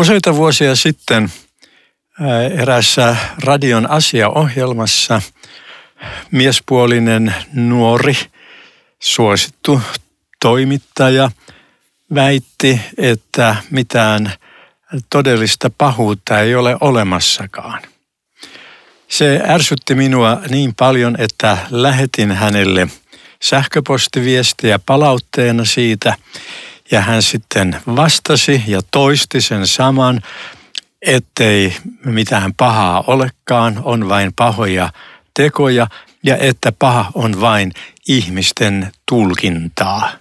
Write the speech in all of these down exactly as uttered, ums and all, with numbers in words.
Useita vuosia sitten eräässä radion asiaohjelmassa miespuolinen nuori suosittu toimittaja väitti, että mitään todellista pahuutta ei ole olemassakaan. Se ärsytti minua niin paljon, että lähetin hänelle sähköpostiviestiä palautteena siitä, ja hän sitten vastasi ja toisti sen saman, ettei mitään pahaa olekaan, on vain pahoja tekoja, ja että paha on vain ihmisten tulkintaa.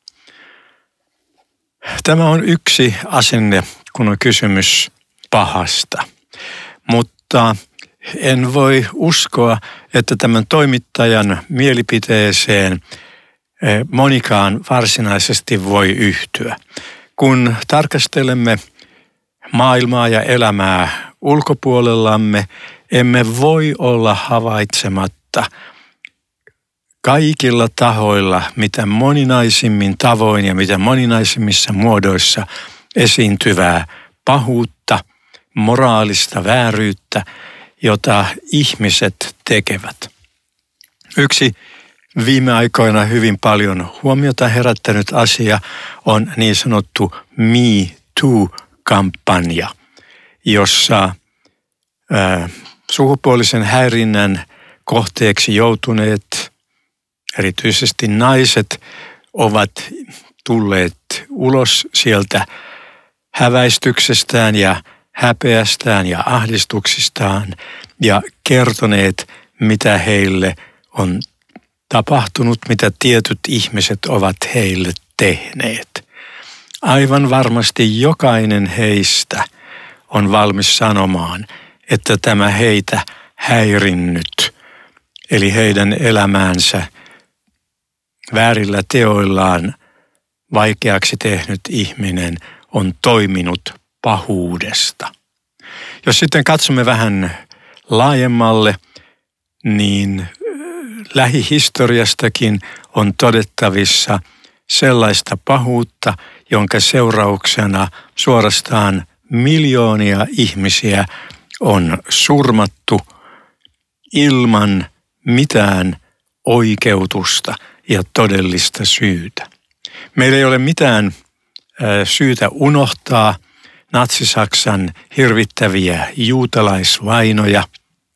Tämä on yksi asenne, kun on kysymys pahasta. Mutta en voi uskoa, että tämän toimittajan mielipiteeseen monikaan varsinaisesti voi yhtyä. Kun tarkastelemme maailmaa ja elämää ulkopuolellamme, emme voi olla havaitsematta kaikilla tahoilla, mitä moninaisimmin tavoin ja mitä moninaisimmissa muodoissa esiintyvää pahuutta, moraalista vääryyttä, jota ihmiset tekevät. Yksi viime aikoina hyvin paljon huomiota herättänyt asia on niin sanottu Me Too-kampanja, jossa ää, sukupuolisen häirinnän kohteeksi joutuneet, erityisesti naiset, ovat tulleet ulos sieltä häväistyksestään ja häpeästään ja ahdistuksistaan ja kertoneet, mitä heille on tapahtunut, mitä tietyt ihmiset ovat heille tehneet. Aivan varmasti jokainen heistä on valmis sanomaan, että tämä heitä häirinnyt, eli heidän elämäänsä väärillä teoillaan vaikeaksi tehnyt ihminen on toiminut pahuudesta. Jos sitten katsomme vähän laajemmalle, niin lähihistoriastakin on todettavissa sellaista pahuutta, jonka seurauksena suorastaan miljoonia ihmisiä on surmattu ilman mitään oikeutusta ja todellista syytä. Meillä ei ole mitään syytä unohtaa Natsi-Saksan hirvittäviä juutalaisvainoja.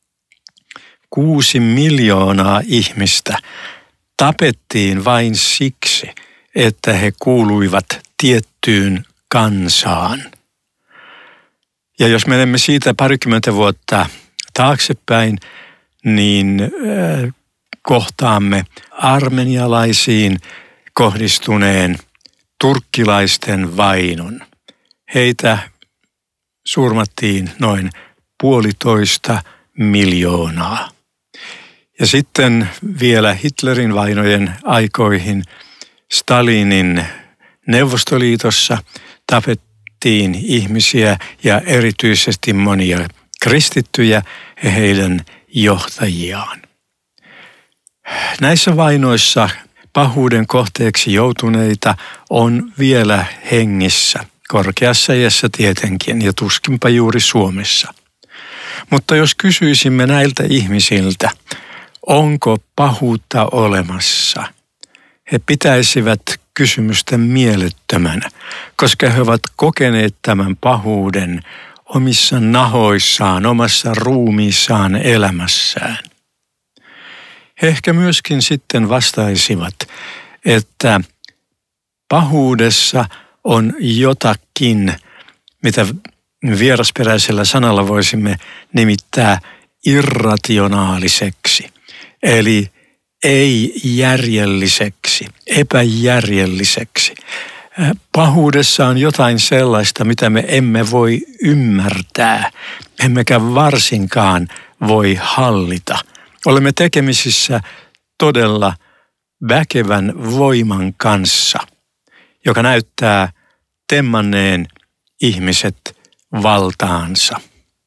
Kuusi miljoonaa ihmistä tapettiin vain siksi, että he kuuluivat tiettyyn kansaan. Ja jos menemme siitä parikymmentä vuotta taaksepäin, niin äh, kohtaamme armenialaisiin kohdistuneen turkkilaisten vainon. Heitä surmattiin noin puolitoista miljoonaa. Ja sitten vielä Hitlerin vainojen aikoihin Stalinin Neuvostoliitossa tapettiin ihmisiä ja erityisesti monia kristittyjä ja heidän johtajiaan. Näissä vainoissa pahuuden kohteeksi joutuneita on vielä hengissä, korkeassa iässä tietenkin ja tuskinpa juuri Suomessa. Mutta jos kysyisimme näiltä ihmisiltä, onko pahuutta olemassa, he pitäisivät kysymystä mielettömänä, koska he ovat kokeneet tämän pahuuden omissa nahoissaan, omassa ruumiissaan, elämässään. He ehkä myöskin sitten vastaisivat, että pahuudessa on jotakin, mitä vierasperäisellä sanalla voisimme nimittää irrationaaliseksi, eli ei-järjelliseksi, epäjärjelliseksi. Pahuudessa on jotain sellaista, mitä me emme voi ymmärtää, emmekä varsinkaan voi hallita. Olemme tekemisissä todella väkevän voiman kanssa, joka näyttää temmanneen ihmiset valtaansa.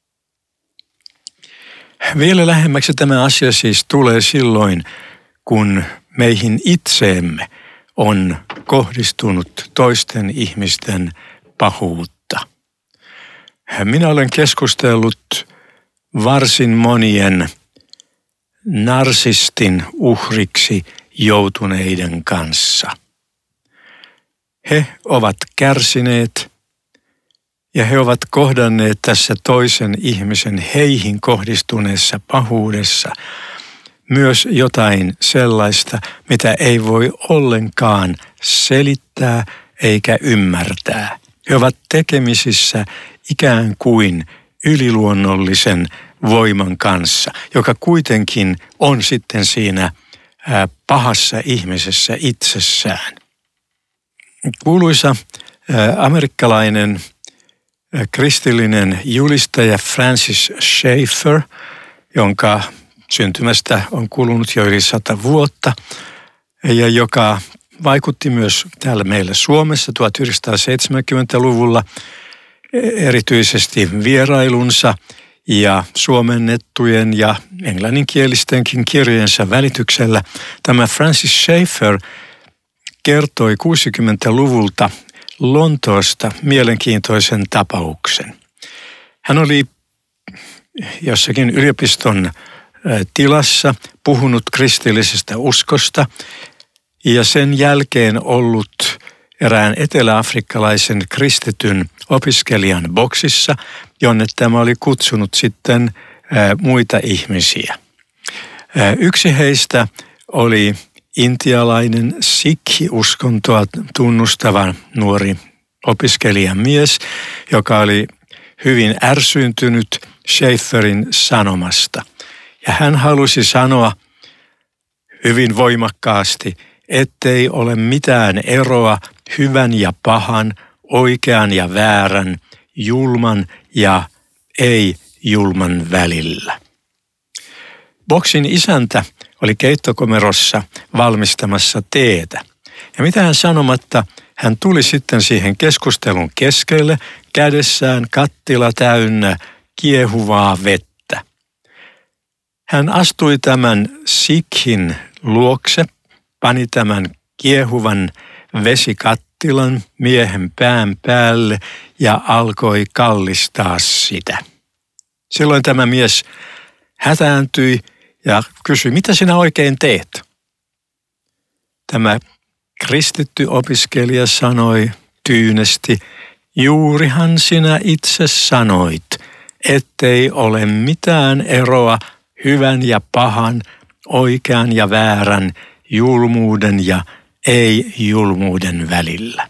Vielä lähemmäksi tämä asia siis tulee silloin, kun meihin itseemme on kohdistunut toisten ihmisten pahuutta. Minä olen keskustellut varsin monien narsistin uhriksi joutuneiden kanssa. He ovat kärsineet ja he ovat kohdanneet tässä toisen ihmisen heihin kohdistuneessa pahuudessa myös jotain sellaista, mitä ei voi ollenkaan selittää eikä ymmärtää. He ovat tekemisissä ikään kuin yliluonnollisen voiman kanssa, joka kuitenkin on sitten siinä pahassa ihmisessä itsessään. Kuuluisa amerikkalainen kristillinen julistaja Francis Schaeffer, jonka syntymästä on kulunut jo yli sata vuotta ja joka vaikutti myös täällä meillä Suomessa tuhatyhdeksänsataaseitsemänkymmentäluvulla erityisesti vierailunsa ja suomennettujen ja englanninkielistenkin kirjojensa välityksellä. Tämä Francis Schaeffer kertoi kuusikymmentäluvulta Lontoosta mielenkiintoisen tapauksen. Hän oli jossakin yliopiston tilassa puhunut kristillisestä uskosta ja sen jälkeen ollut erään eteläafrikkalaisen kristityn opiskelijan boksissa, jonne tämä oli kutsunut sitten muita ihmisiä. Yksi heistä oli intialainen sikhi-uskontoa tunnustava nuori opiskelijamies, joka oli hyvin ärsyyntynyt Schaefferin sanomasta. Ja hän halusi sanoa hyvin voimakkaasti, ettei ole mitään eroa hyvän ja pahan, oikean ja väärän, julman ja ei-julman välillä. Boksin isäntä oli keittokomerossa valmistamassa teetä. Ja mitään sanomatta hän tuli sitten siihen keskustelun keskelle kädessään kattila täynnä kiehuvaa vettä. Hän astui tämän sikhin luokse, pani tämän kiehuvan vesikattilan miehen pään päälle ja alkoi kallistaa sitä. Silloin tämä mies hätääntyi ja kysyi, mitä sinä oikein teet? Tämä kristitty opiskelija sanoi tyynesti, juurihan sinä itse sanoit, ettei ole mitään eroa hyvän ja pahan, oikean ja väärän, julmuuden ja ei-julmuuden välillä.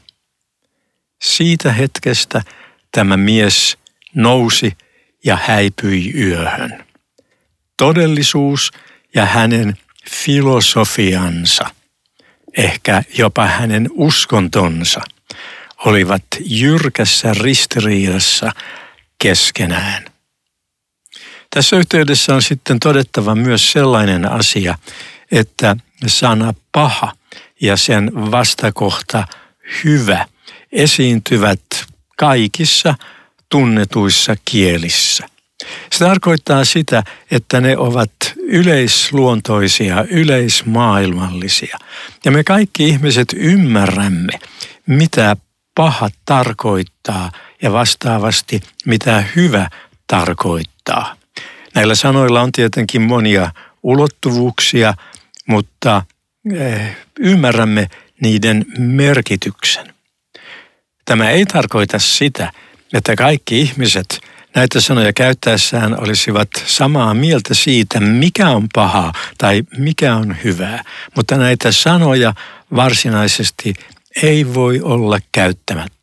Siitä hetkestä tämä mies nousi ja häipyi yöhön. Todellisuus ja hänen filosofiansa, ehkä jopa hänen uskontonsa, olivat jyrkässä ristiriidassa keskenään. Tässä yhteydessä on sitten todettava myös sellainen asia, että sana paha ja sen vastakohta hyvä esiintyvät kaikissa tunnetuissa kielissä. Se tarkoittaa sitä, että ne ovat yleisluontoisia, yleismaailmallisia. Ja me kaikki ihmiset ymmärrämme, mitä paha tarkoittaa ja vastaavasti mitä hyvä tarkoittaa. Näillä sanoilla on tietenkin monia ulottuvuuksia, mutta ymmärrämme niiden merkityksen. Tämä ei tarkoita sitä, että kaikki ihmiset näitä sanoja käyttäessään olisivat samaa mieltä siitä, mikä on pahaa tai mikä on hyvää, mutta näitä sanoja varsinaisesti ei voi olla käyttämättä.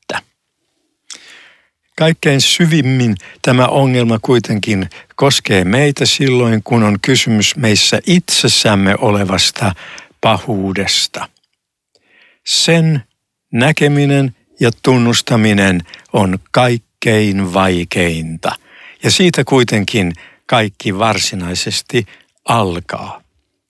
Kaikkein syvimmin tämä ongelma kuitenkin koskee meitä silloin, kun on kysymys meissä itsessämme olevasta pahuudesta. Sen näkeminen ja tunnustaminen on kaikkein vaikeinta, ja siitä kuitenkin kaikki varsinaisesti alkaa.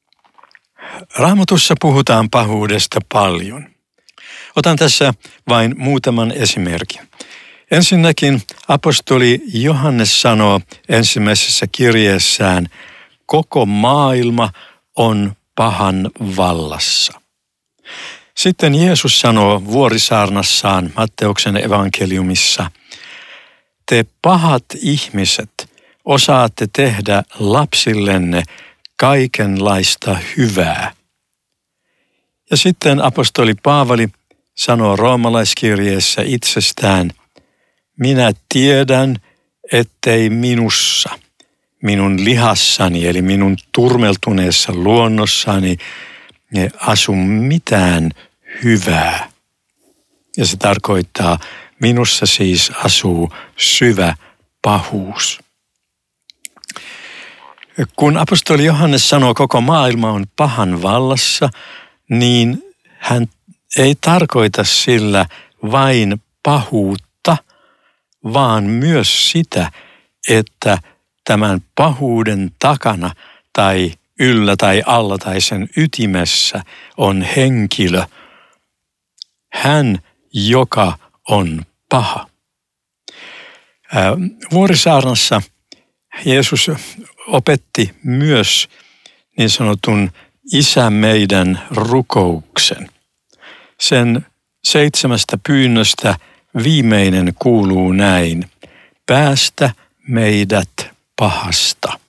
Raamatussa puhutaan pahuudesta paljon. Otan tässä vain muutaman esimerkin. Ensinnäkin apostoli Johannes sanoo ensimmäisessä kirjeessään, koko maailma on pahan vallassa. Sitten Jeesus sanoo vuorisaarnassaan Matteuksen evankeliumissa, te pahat ihmiset osaatte tehdä lapsillenne kaikenlaista hyvää. Ja sitten apostoli Paavali sanoo roomalaiskirjeessä itsestään, minä tiedän, ettei minussa, minun lihassani eli minun turmeltuneessa luonnossani asu mitään hyvää. Ja se tarkoittaa, minussa siis asuu syvä pahuus. Kun apostoli Johannes sanoo, koko maailma on pahan vallassa, niin hän ei tarkoita sillä vain pahuutta, vaan myös sitä, että tämän pahuuden takana tai yllä tai alla tai sen ytimessä on henkilö. Hän, joka on paha. Vuorisaarnassa Jeesus opetti myös niin sanotun Isä meidän rukouksen. Sen seitsemästä pyynnöstä viimeinen kuuluu näin. Päästä meidät pahasta.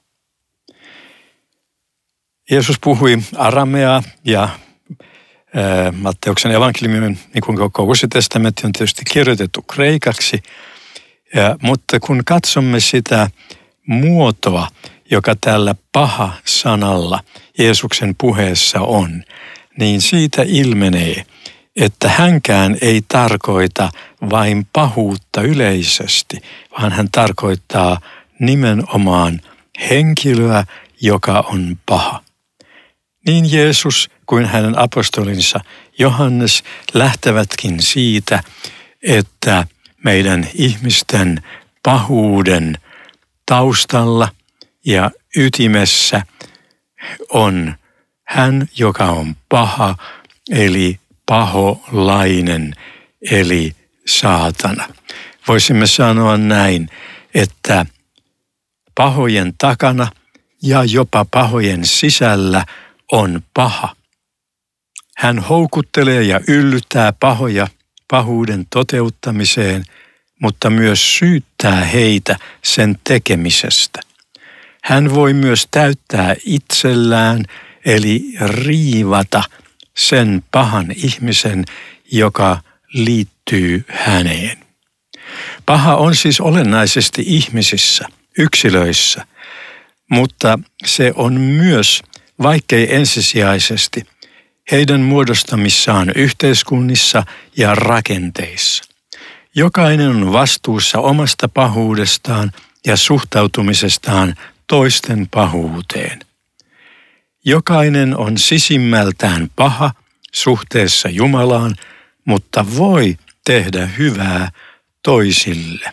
Jeesus puhui arameaa ja ää, Matteuksen evankeliumi, niin kuin koko Uusi testamentti on tietysti kirjoitettu kreikaksi. Ja, mutta kun katsomme sitä muotoa, joka tällä paha-sanalla Jeesuksen puheessa on, niin siitä ilmenee, että hänkään ei tarkoita vain pahuutta yleisesti, vaan hän tarkoittaa nimenomaan henkilöä, joka on paha. Niin Jeesus kuin hänen apostolinsa Johannes lähtevätkin siitä, että meidän ihmisten pahuuden taustalla ja ytimessä on hän, joka on paha, eli paholainen, eli saatana. Voisimme sanoa näin, että pahojen takana ja jopa pahojen sisällä on paha. Hän houkuttelee ja yllyttää pahoja pahuuden toteuttamiseen, mutta myös syyttää heitä sen tekemisestä. Hän voi myös täyttää itsellään, eli riivata sen pahan ihmisen, joka liittyy häneen. Paha on siis olennaisesti ihmisissä, yksilöissä, mutta se on myös, vaikkei ensisijaisesti, heidän muodostamissaan yhteiskunnissa ja rakenteissa. Jokainen on vastuussa omasta pahuudestaan ja suhtautumisestaan toisten pahuuteen. Jokainen on sisimmältään paha suhteessa Jumalaan, mutta voi tehdä hyvää toisille.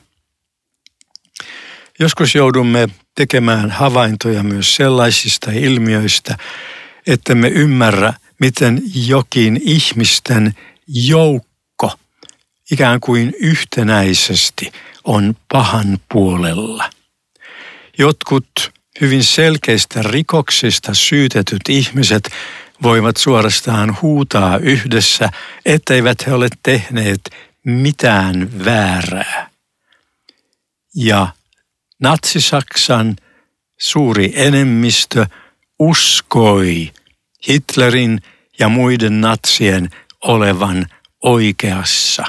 Joskus joudumme tekemään havaintoja myös sellaisista ilmiöistä, että me ymmärrä, miten jokin ihmisten joukko ikään kuin yhtenäisesti on pahan puolella. Jotkut hyvin selkeistä rikoksista syytetyt ihmiset voivat suorastaan huutaa yhdessä, etteivät he ole tehneet mitään väärää. Ja Natsi-Saksan suuri enemmistö uskoi Hitlerin ja muiden natsien olevan oikeassa.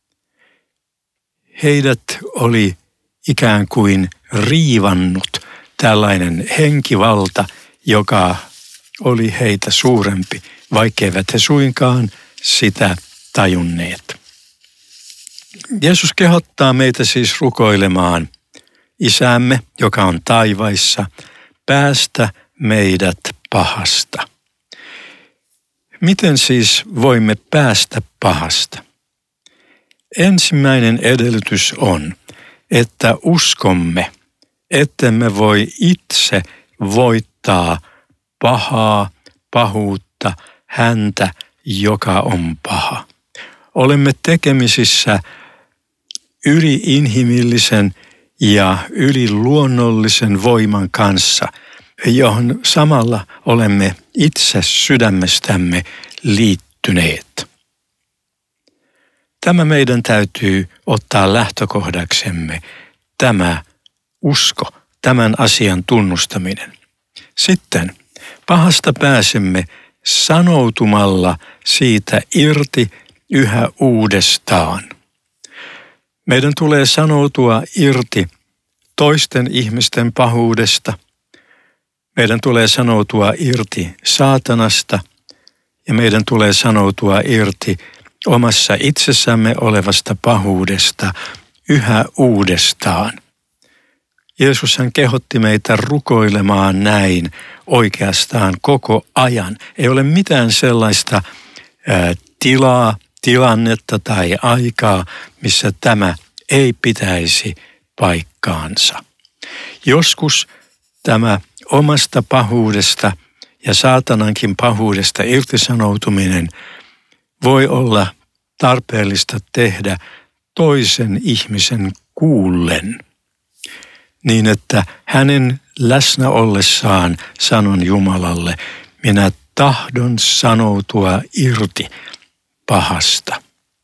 Heidät oli ikään kuin riivannut tällainen henkivalta, joka oli heitä suurempi, vaikkeivät he suinkaan sitä tajunneet. Jeesus kehottaa meitä siis rukoilemaan Isämme, joka on taivaissa, päästä meidät pahasta. Miten siis voimme päästä pahasta? Ensimmäinen edellytys on, että uskomme, ettemme voi itse voittaa pahaa, pahuutta, häntä, joka on paha. Olemme tekemisissä yliinhimillisen ja yliluonnollisen voiman kanssa, johon samalla olemme itse sydämestämme liittyneet. Tämä meidän täytyy ottaa lähtökohdaksemme tämä usko, tämän asian tunnustaminen. Sitten pahasta pääsemme sanoutumalla siitä irti yhä uudestaan. Meidän tulee sanoutua irti toisten ihmisten pahuudesta. Meidän tulee sanoutua irti saatanasta ja meidän tulee sanoutua irti omassa itsessämme olevasta pahuudesta yhä uudestaan. Jeesus hän kehotti meitä rukoilemaan näin oikeastaan koko ajan. Ei ole mitään sellaista ää, tilaa, tilannetta tai aikaa, missä tämä ei pitäisi paikkaansa. Joskus tämä omasta pahuudesta ja saatanankin pahuudesta irtisanoutuminen voi olla tarpeellista tehdä toisen ihmisen kuullen, niin että hänen läsnä ollessaan sanon Jumalalle, minä tahdon sanoutua irti pahasta.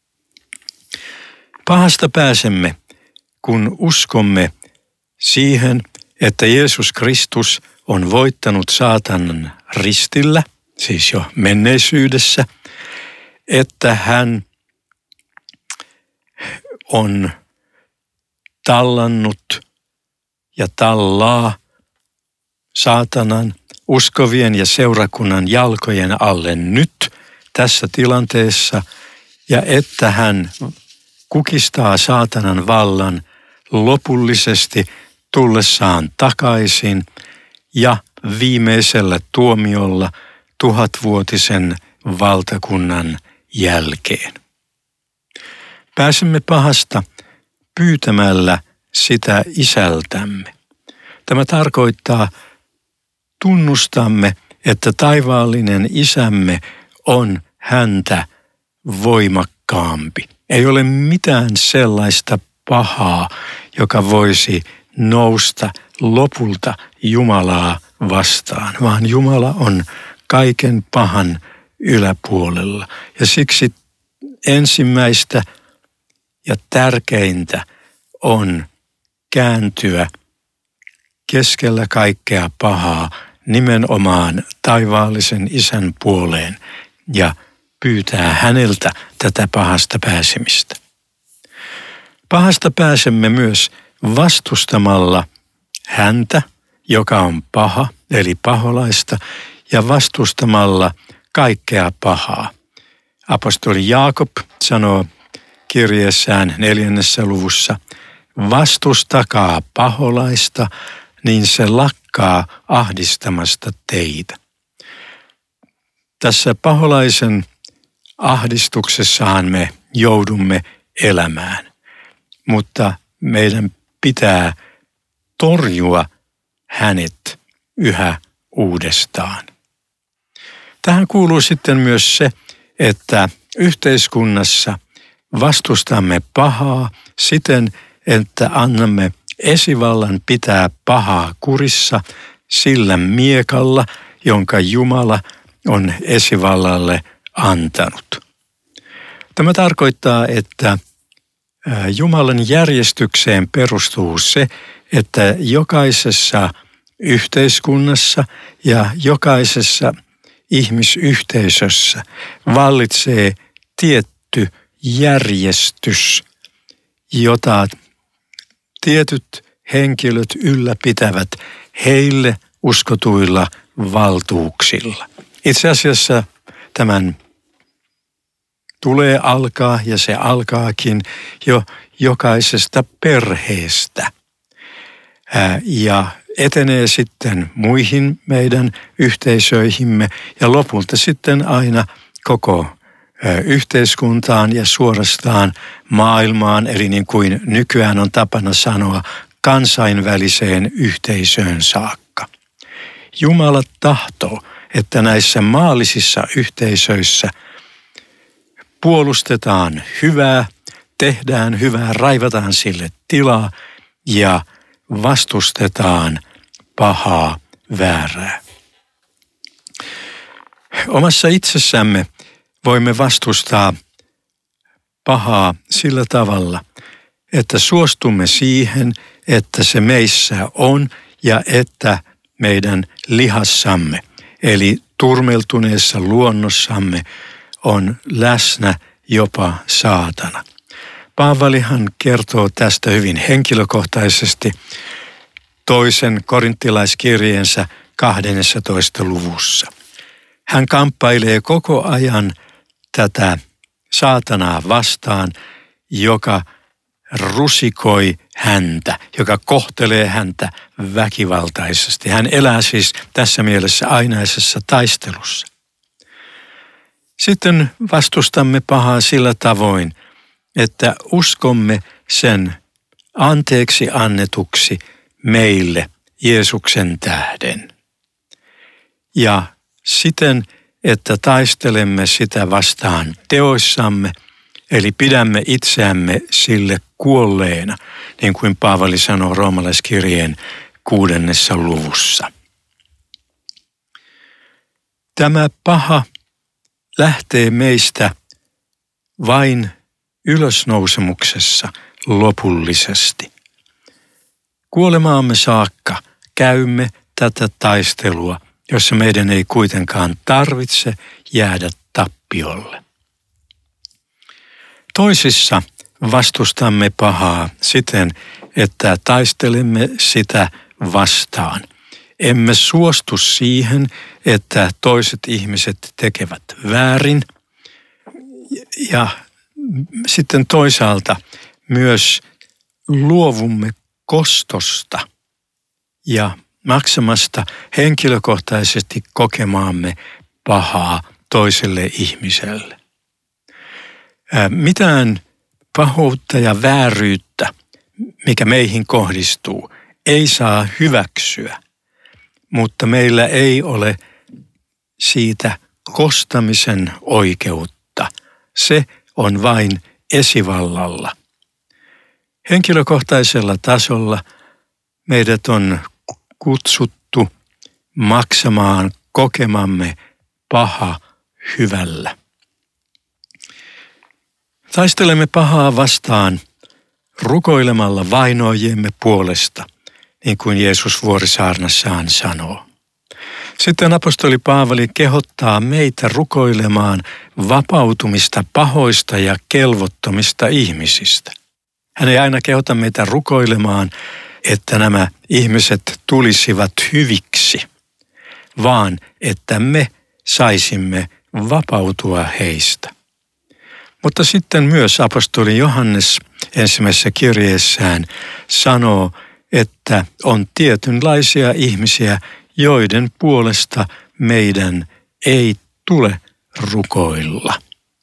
Pahasta pääsemme, kun uskomme siihen, että Jeesus Kristus on voittanut saatanan ristillä, siis jo menneisyydessä, että hän on tallannut ja tallaa saatanan uskovien ja seurakunnan jalkojen alle nyt tässä tilanteessa ja että hän kukistaa saatanan vallan lopullisesti tullessaan takaisin ja viimeisellä tuomiolla tuhatvuotisen valtakunnan jälkeen. Pääsemme pahasta pyytämällä sitä isältämme. Tämä tarkoittaa, tunnustamme, että taivaallinen isämme on häntä voimakkaampi. Ei ole mitään sellaista pahaa, joka voisi nousta lopulta Jumalaa vastaan, vaan Jumala on kaiken pahan yläpuolella. Ja siksi ensimmäistä ja tärkeintä on kääntyä keskellä kaikkea pahaa nimenomaan taivaallisen isän puoleen ja pyytää häneltä tätä pahasta pääsemistä. Pahasta pääsemme myös vastustamalla häntä, joka on paha, eli paholaista, ja vastustamalla kaikkea pahaa. Apostoli Jaakob sanoo kirjeessään neljännessä luvussa, vastustakaa paholaista, niin se lakkaa ahdistamasta teitä. Tässä paholaisen ahdistuksessahan me joudumme elämään, mutta meidän pitää torjua hänet yhä uudestaan. Tähän kuuluu sitten myös se, että yhteiskunnassa vastustamme pahaa siten, että annamme esivallan pitää pahaa kurissa sillä miekalla, jonka Jumala on esivallalle antanut. Tämä tarkoittaa, että Jumalan järjestykseen perustuu se, että jokaisessa yhteiskunnassa ja jokaisessa ihmisyhteisössä vallitsee tietty järjestys, jota tietyt henkilöt ylläpitävät heille uskotuilla valtuuksilla. Itse asiassa tämän tulee alkaa, ja se alkaakin jo jokaisesta perheestä ja etenee sitten muihin meidän yhteisöihimme ja lopulta sitten aina koko yhteiskuntaan ja suorastaan maailmaan, eli niin kuin nykyään on tapana sanoa, kansainväliseen yhteisöön saakka. Jumala tahtoo, että näissä maallisissa yhteisöissä puolustetaan hyvää, tehdään hyvää, raivataan sille tilaa ja vastustetaan pahaa, väärää. Omassa itsessämme voimme vastustaa pahaa sillä tavalla, että suostumme siihen, että se meissä on ja että meidän lihassamme, eli turmeltuneessa luonnossamme, on läsnä jopa saatana. Paavalihan kertoo tästä hyvin henkilökohtaisesti toisen korinttilaiskirjeensä kahdennessatoista luvussa. Hän kamppailee koko ajan tätä saatanaa vastaan, joka rusikoi häntä, joka kohtelee häntä väkivaltaisesti. Hän elää siis tässä mielessä ainaisessa taistelussa. Sitten vastustamme pahaa sillä tavoin, että uskomme sen anteeksi annetuksi meille Jeesuksen tähden. Ja siten, että taistelemme sitä vastaan teoissamme, eli pidämme itseämme sille kuolleena, niin kuin Paavali sanoo roomalaiskirjeen kuudennessa luvussa. Tämä paha lähtee meistä vain ylösnousemuksessa lopullisesti. Kuolemaamme saakka käymme tätä taistelua, jossa meidän ei kuitenkaan tarvitse jäädä tappiolle. Toisissa vastustamme pahaa siten, että taistelemme sitä vastaan. Emme suostu siihen, että toiset ihmiset tekevät väärin. Ja sitten toisaalta myös luovumme kostosta ja maksamasta henkilökohtaisesti kokemaamme pahaa toiselle ihmiselle. Mitään pahuutta ja vääryyttä, mikä meihin kohdistuu, ei saa hyväksyä, mutta meillä ei ole siitä kostamisen oikeutta. Se on vain esivallalla. Henkilökohtaisella tasolla meidät on kutsuttu maksamaan kokemamme paha hyvällä. Taistelemme pahaa vastaan rukoilemalla vainoajiemme puolesta, niin kuin Jeesus vuorisaarnassaan sanoo. Sitten apostoli Paavali kehottaa meitä rukoilemaan vapautumista pahoista ja kelvottomista ihmisistä. Hän ei aina kehota meitä rukoilemaan, että nämä ihmiset tulisivat hyviksi, vaan että me saisimme vapautua heistä. Mutta sitten myös apostoli Johannes ensimmäisessä kirjeessään sanoo, että on tietynlaisia ihmisiä, joiden puolesta meidän ei tule rukoilla.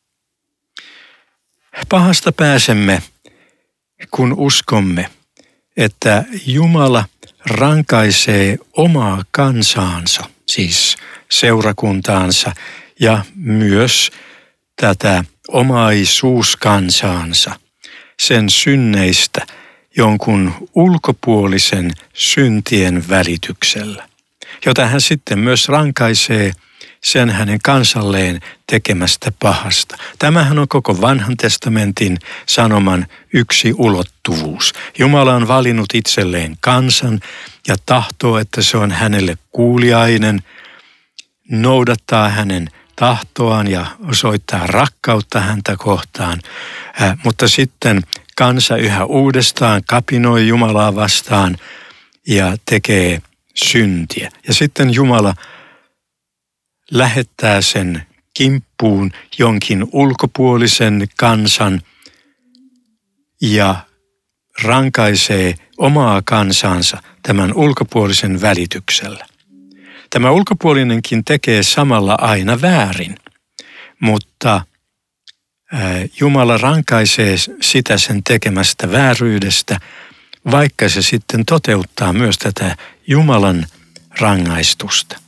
Pahasta pääsemme, kun uskomme, että Jumala rankaisee omaa kansaansa, siis seurakuntaansa ja myös tätä omaisuuskansaansa, sen synneistä jonkun ulkopuolisen syntien välityksellä, jota hän sitten myös rankaisee sen hänen kansalleen tekemästä pahasta. Tämähän on koko vanhan testamentin sanoman yksi ulottuvuus. Jumala on valinnut itselleen kansan ja tahtoo, että se on hänelle kuuliainen, noudattaa hänen tahtoaan ja osoittaa rakkautta häntä kohtaan, äh, mutta sitten kansa yhä uudestaan kapinoi Jumalaa vastaan ja tekee syntiä. Ja sitten Jumala lähettää sen kimppuun jonkin ulkopuolisen kansan ja rankaisee omaa kansansa tämän ulkopuolisen välityksellä. Tämä ulkopuolinenkin tekee samalla aina väärin, mutta Jumala rankaisee sitä sen tekemästä vääryydestä, vaikka se sitten toteuttaa myös tätä Jumalan rangaistusta.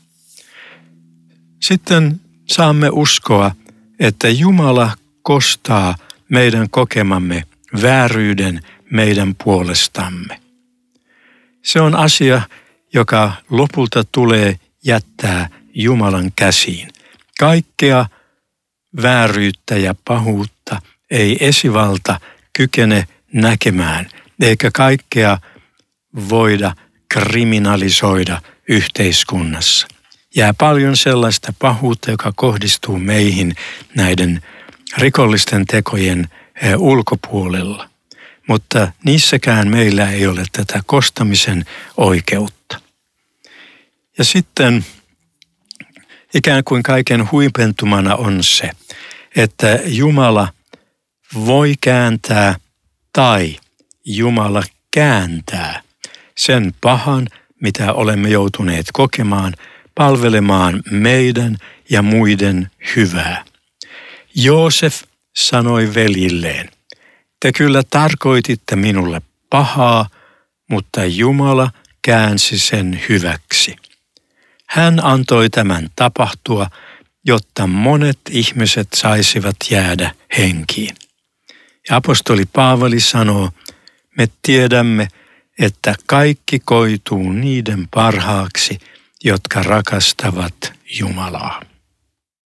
Sitten saamme uskoa, että Jumala kostaa meidän kokemamme vääryyden meidän puolestamme. Se on asia, joka lopulta tulee jättää Jumalan käsiin. Kaikkea vääryyttä ja pahuutta ei esivalta kykene näkemään, eikä kaikkea voida kriminalisoida yhteiskunnassa. Jää paljon sellaista pahuutta, joka kohdistuu meihin näiden rikollisten tekojen ulkopuolella. Mutta niissäkään meillä ei ole tätä kostamisen oikeutta. Ja sitten ikään kuin kaiken huipentumana on se, että Jumala voi kääntää tai Jumala kääntää sen pahan, mitä olemme joutuneet kokemaan, palvelemaan meidän ja muiden hyvää. Joosef sanoi veljilleen, te kyllä tarkoititte minulle pahaa, mutta Jumala käänsi sen hyväksi. Hän antoi tämän tapahtua, jotta monet ihmiset saisivat jäädä henkiin. Ja apostoli Paavali sanoo, me tiedämme, että kaikki koituu niiden parhaaksi, jotka rakastavat Jumalaa.